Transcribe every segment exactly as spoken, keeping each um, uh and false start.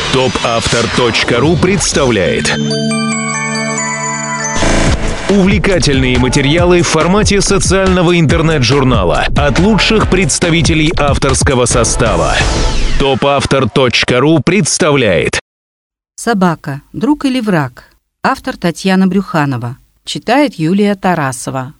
топ автор точка ру представляет увлекательные материалы в формате социального интернет-журнала от лучших представителей авторского состава. топ автор точка ру представляет «Собака. Друг или враг?» Автор Татьяна Брюханова. Читает Юлия Тарасова.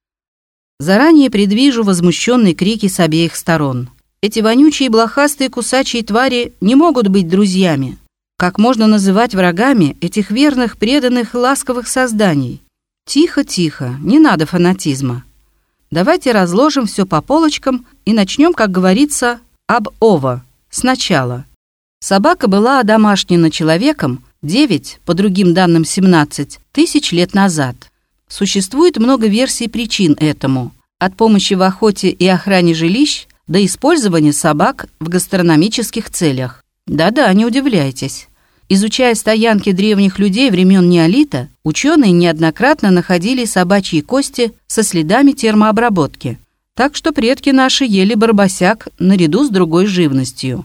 Заранее предвижу возмущенные крики с обеих сторон. Эти вонючие блохастые кусачие твари не могут быть друзьями. Как можно называть врагами этих верных, преданных и ласковых созданий? Тихо, тихо, не надо фанатизма. Давайте разложим все по полочкам и начнем, как говорится, об ово, сначала. Собака была одомашнена человеком девять, по другим данным семнадцать, тысяч лет назад. Существует много версий причин этому, от помощи в охоте и охране жилищ до использования собак в гастрономических целях. Да-да, не удивляйтесь. Изучая стоянки древних людей времен неолита, ученые неоднократно находили собачьи кости со следами термообработки. Так что предки наши ели барбосяк наряду с другой живностью.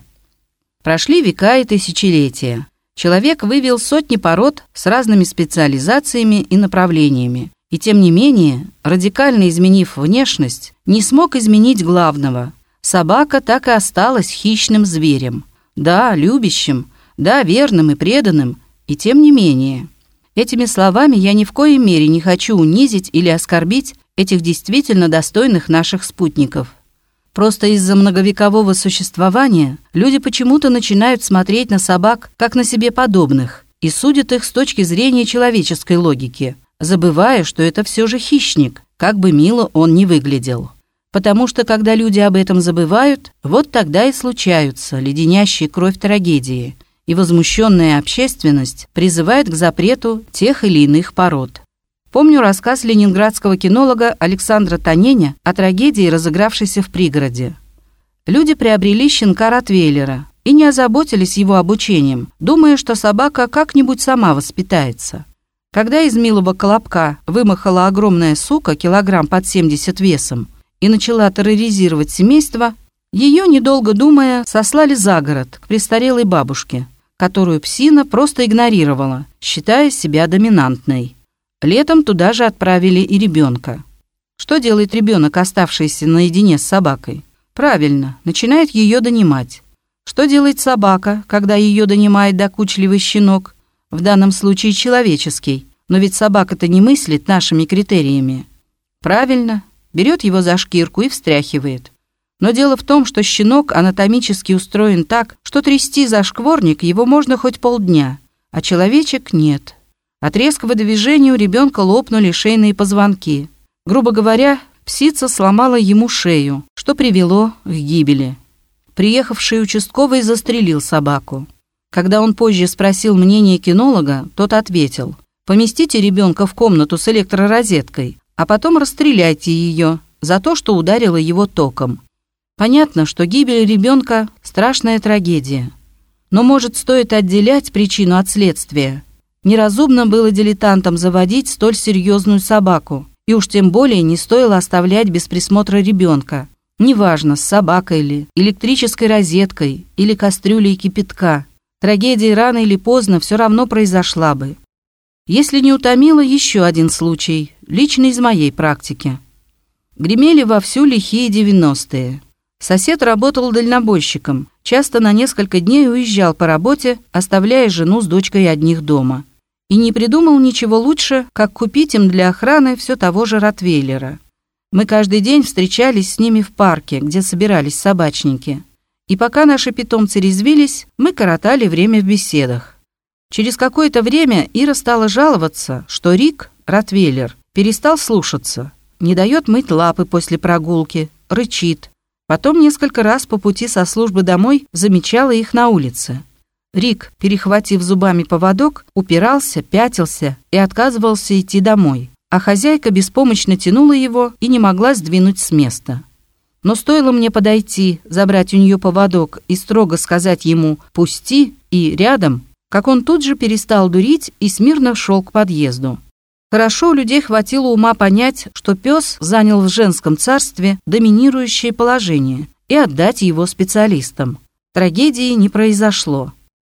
Прошли века и тысячелетия. Человек вывел сотни пород с разными специализациями и направлениями. И тем не менее, радикально изменив внешность, не смог изменить главного. Собака так и осталась хищным зверем. Да, любящим, да, верным и преданным, и тем не менее. Этими словами я ни в коей мере не хочу унизить или оскорбить этих действительно достойных наших спутников. Просто из-за многовекового существования люди почему-то начинают смотреть на собак как на себе подобных и судят их с точки зрения человеческой логики, забывая, что это все же хищник, как бы мило он ни выглядел. Потому что, когда люди об этом забывают, вот тогда и случаются леденящие кровь трагедии, и возмущенная общественность призывает к запрету тех или иных пород. Помню рассказ ленинградского кинолога Александра Таненя о трагедии, разыгравшейся в пригороде. Люди приобрели щенка ротвейлера и не озаботились его обучением, думая, что собака как-нибудь сама воспитается. Когда из милого колобка вымахала огромная сука, килограмм под семьдесят весом, и начала терроризировать семейство, ее, недолго думая, сослали за город к престарелой бабушке, которую псина просто игнорировала, считая себя доминантной. Летом туда же отправили и ребенка. Что делает ребенок, оставшийся наедине с собакой? Правильно, начинает ее донимать. Что делает собака, когда ее донимает докучливый щенок? В данном случае человеческий, но ведь собака-то не мыслит нашими критериями. Правильно, берет его за шкирку и встряхивает. Но дело в том, что щенок анатомически устроен так, что трясти за шкворник его можно хоть полдня, а человечек нет. От резкого движения у ребенка лопнули шейные позвонки. Грубо говоря, псица сломала ему шею, что привело к гибели. Приехавший участковый застрелил собаку. Когда он позже спросил мнение кинолога, тот ответил: «Поместите ребенка в комнату с электророзеткой, а потом расстреляйте ее за то, что ударила его током». Понятно, что гибель ребенка – страшная трагедия. Но, может, стоит отделять причину от следствия? Неразумно было дилетантам заводить столь серьезную собаку, и уж тем более не стоило оставлять без присмотра ребенка. Неважно, с собакой ли, электрической розеткой или кастрюлей кипятка. Трагедия рано или поздно все равно произошла бы. Если не утомило, еще один случай, лично из моей практики. Гремели вовсю лихие девяностые. Сосед работал дальнобойщиком, часто на несколько дней уезжал по работе, оставляя жену с дочкой одних дома. И не придумал ничего лучше, как купить им для охраны все того же ротвейлера. Мы каждый день встречались с ними в парке, где собирались собачники. И пока наши питомцы резвились, мы коротали время в беседах. Через какое-то время Ира стала жаловаться, что Рик, ротвейлер, перестал слушаться, не дает мыть лапы после прогулки, рычит. Потом несколько раз по пути со службы домой замечала их на улице. Рик, перехватив зубами поводок, упирался, пятился и отказывался идти домой, а хозяйка беспомощно тянула его и не могла сдвинуть с места. Но стоило мне подойти, забрать у нее поводок и строго сказать ему «пусти» и «рядом», как он тут же перестал дурить и смирно шел к подъезду. Хорошо у людей хватило ума понять, что пес занял в женском царстве доминирующее положение и отдать его специалистам. Трагедии не произошло.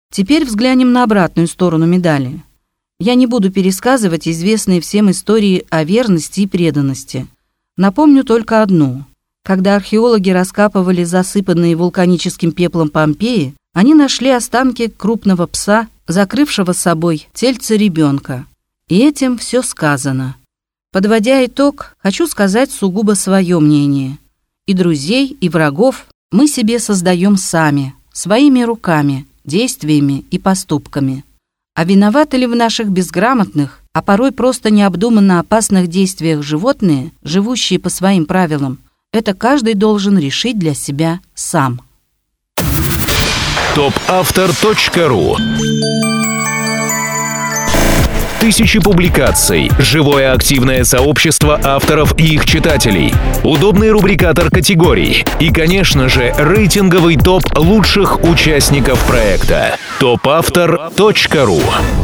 Теперь взглянем на обратную сторону медали. Я не буду пересказывать известные всем истории о верности и преданности. Напомню только одну. Когда археологи раскапывали засыпанные вулканическим пеплом Помпеи, они нашли останки крупного пса, закрывшего собой тельце ребенка. И этим все сказано. Подводя итог, хочу сказать сугубо свое мнение. И друзей, и врагов мы себе создаем сами, своими руками, действиями и поступками. А виноваты ли в наших безграмотных, а порой просто необдуманно опасных действиях животные, живущие по своим правилам, это каждый должен решить для себя сам. топ автор точка ру. Тысячи публикаций, живое активное сообщество авторов и их читателей, удобный рубрикатор категорий и, конечно же, рейтинговый топ лучших участников проекта. топ автор точка ру.